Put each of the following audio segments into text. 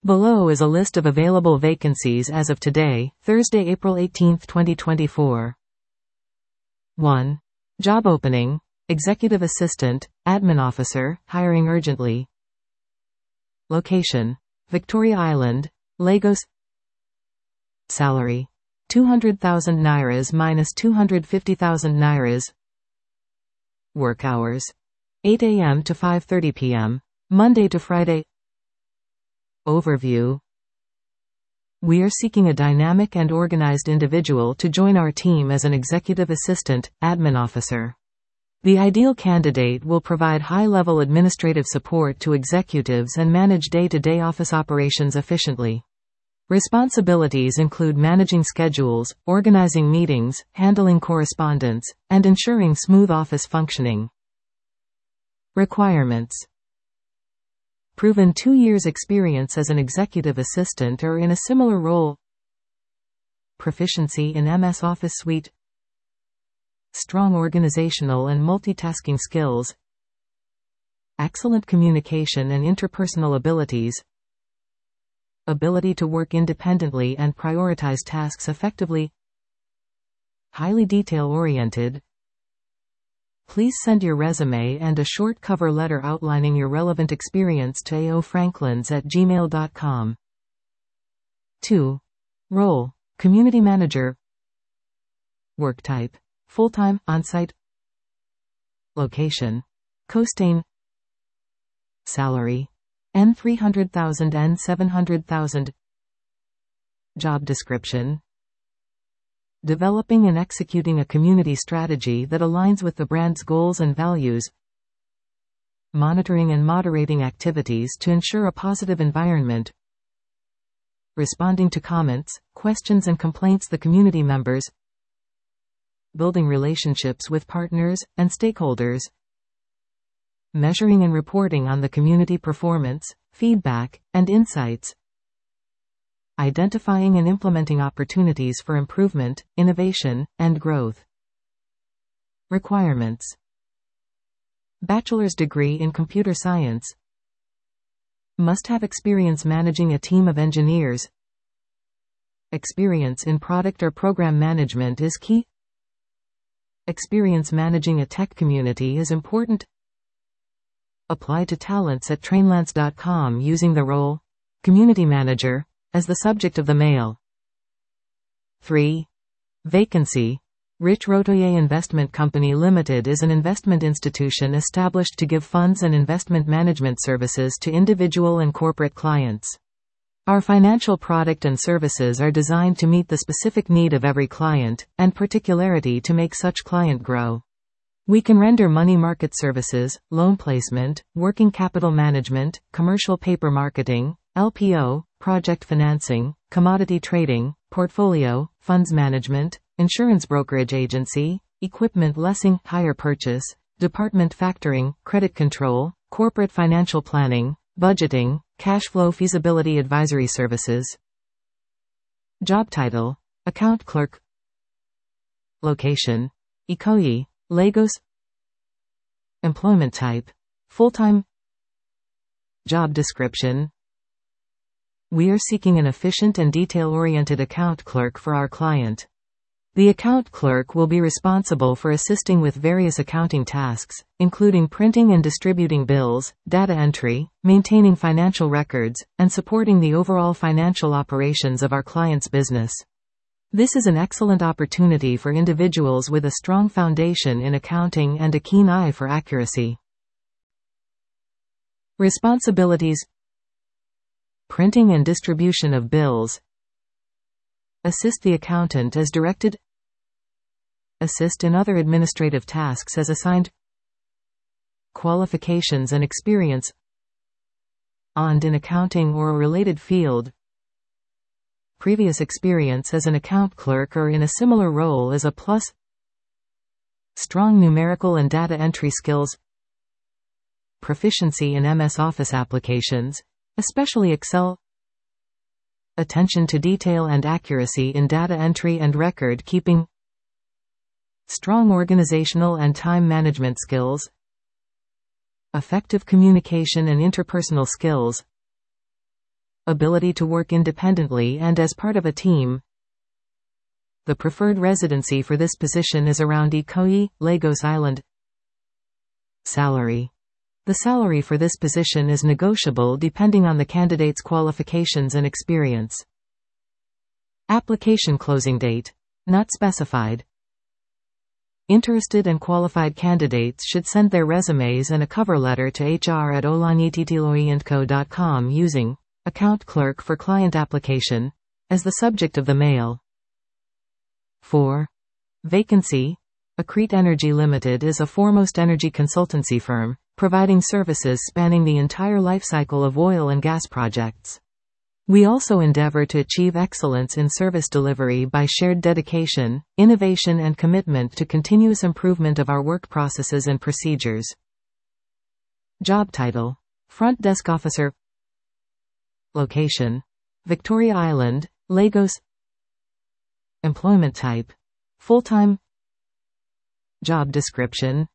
Below is a list of available vacancies as of today, Thursday, April 18, 2024. 1. Job opening, Executive Assistant, Admin Officer, hiring urgently. Location: Victoria Island, Lagos. Salary: 200,000 Nairas minus 250,000 Nairas. Work hours: 8 a.m. to 5:30 p.m., Monday to Friday. Overview: we are seeking a dynamic and organized individual to join our team as an executive assistant, admin officer. The ideal candidate will provide high-level administrative support to executives and manage day-to-day office operations efficiently. Responsibilities include managing schedules, organizing meetings, handling correspondence, and ensuring smooth office functioning. Requirements: proven 2 years experience as an executive assistant or in a similar role. Proficiency in MS Office Suite. Strong organizational and multitasking skills. Excellent communication and interpersonal abilities. Ability to work independently and prioritize tasks effectively. Highly detail-oriented. Please send your resume and a short cover letter outlining your relevant experience to aofranklins@gmail.com. 2. Role: Community Manager. Work type: full-time, on-site. Location: Costain. Salary: N300,000 N700,000. Job description: developing and executing a community strategy that aligns with the brand's goals and values. Monitoring and moderating activities to ensure a positive environment. Responding to comments, questions and complaints the community members. Building relationships with partners and stakeholders. Measuring and reporting on the community performance, feedback, and insights. Identifying and implementing opportunities for improvement, innovation, and growth. Requirements: bachelor's degree in computer science. Must have experience managing a team of engineers. Experience in product or program management is key. Experience managing a tech community is important. Apply to talents at trainlance.com using the role Community Manager as the subject of the mail. 3. Vacancy: Rich Rotoye Investment Company Limited is an investment institution established to give funds and investment management services to individual and corporate clients. Our financial product and services are designed to meet the specific need of every client, and particularity to make such client grow. We can render money market services, loan placement, working capital management, commercial paper marketing, LPO, project financing, commodity trading, portfolio, funds management, insurance brokerage agency, equipment leasing, hire purchase, department factoring, credit control, corporate financial planning, budgeting, cash flow feasibility advisory services. Job title: Account Clerk. Location: Ikoyi, Lagos. Employment type: full-time. Job description: we are seeking an efficient and detail-oriented account clerk for our client. The account clerk will be responsible for assisting with various accounting tasks, including printing and distributing bills, data entry, maintaining financial records, and supporting the overall financial operations of our client's business. This is an excellent opportunity for individuals with a strong foundation in accounting and a keen eye for accuracy. Responsibilities: printing and distribution of bills. Assist the accountant as directed. Assist in other administrative tasks as assigned. Qualifications and experience: OND in accounting or a related field. Previous experience as an account clerk or in a similar role is a plus. Strong numerical and data entry skills. Proficiency in MS Office applications, especially Excel. Attention to detail and accuracy in data entry and record keeping. Strong organizational and time management skills. Effective communication and interpersonal skills. ability to work independently and as part of a team. The preferred residency for this position is around Ikoyi, Lagos Island. Salary. The salary for this position is negotiable depending on the candidate's qualifications and experience. Application closing date. Not specified. Interested and qualified candidates should send their resumes and a cover letter to hr@olaniTitiloiandco.com using account clerk for client application as the subject of the mail. 4. Vacancy. Accrete Energy Limited is a foremost energy consultancy firm, providing services spanning the entire lifecycle of oil and gas projects. We also endeavor to achieve excellence in service delivery by shared dedication, innovation and commitment to continuous improvement of our work processes and procedures. Job title. Front Desk Officer. Location. Victoria Island, Lagos. Employment type. Full-time. Job description.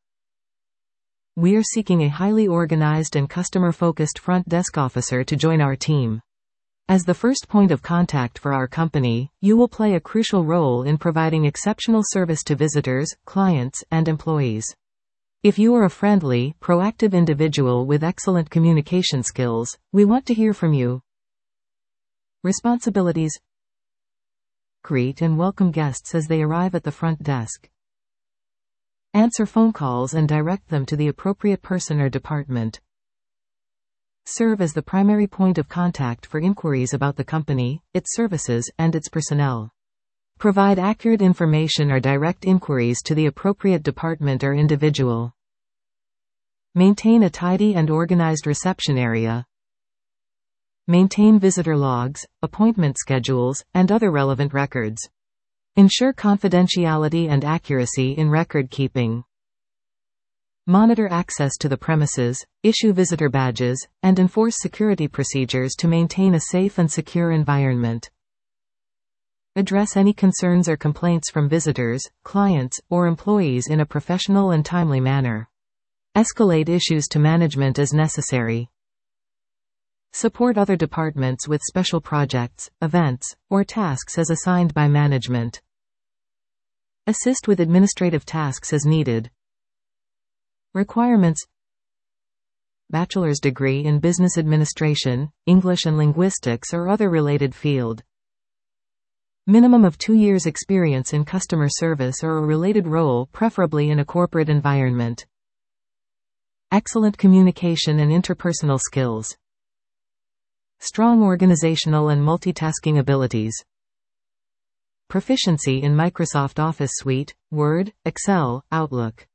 We are seeking a highly organized and customer-focused front desk officer to join our team. As the first point of contact for our company, you will play a crucial role in providing exceptional service to visitors, clients, and employees. If you are a friendly, proactive individual with excellent communication skills, we want to hear from you. Responsibilities. Greet and welcome guests as they arrive at the front desk. Answer phone calls and direct them to the appropriate person or department. Serve as the primary point of contact for inquiries about the company, its services, and its personnel. Provide accurate information or direct inquiries to the appropriate department or individual. Maintain a tidy and organized reception area. Maintain visitor logs, appointment schedules, and other relevant records. Ensure confidentiality and accuracy in record keeping. Monitor access to the premises, issue visitor badges, and enforce security procedures to maintain a safe and secure environment. Address any concerns or complaints from visitors, clients, or employees in a professional and timely manner. Escalate issues to management as necessary. Support other departments with special projects, events, or tasks as assigned by management. Assist with administrative tasks as needed. Requirements. Bachelor's degree in Business Administration, English and Linguistics or other related field. Minimum of 2 years experience in customer service or a related role, preferably in a corporate environment. Excellent communication and interpersonal skills. Strong organizational and multitasking abilities. Proficiency in Microsoft Office Suite, Word, Excel, Outlook.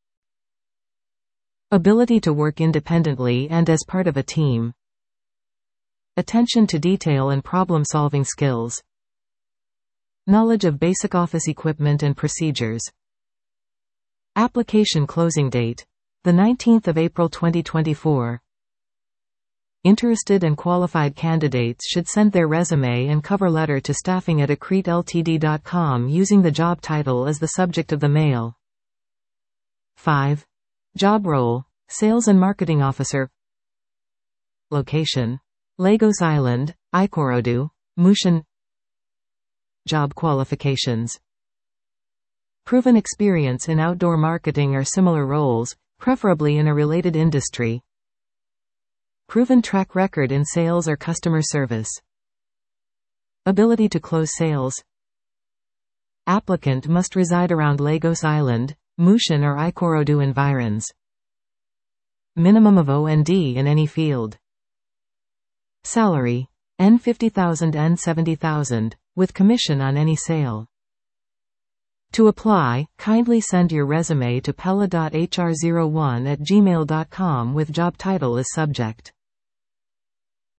Ability to work independently and as part of a team. Attention to detail and problem-solving skills. Knowledge of basic office equipment and procedures. Application closing date. The 19th of April 2024. Interested and qualified candidates should send their resume and cover letter to staffing@accreteltd.com using the job title as the subject of the mail. 5. Job role. Sales and Marketing Officer. Location. Lagos Island, Ikorodu, Mushin. Job qualifications. Proven experience in outdoor marketing or similar roles, preferably in a related industry. Proven track record in sales or customer service. Ability to close sales. Applicant must reside around Lagos Island, Mushin or Ikorodu environs. Minimum of OND in any field. Salary. N50,000 N70,000, with commission on any sale. To apply, kindly send your resume to pella.hr01@gmail.com with job title as subject.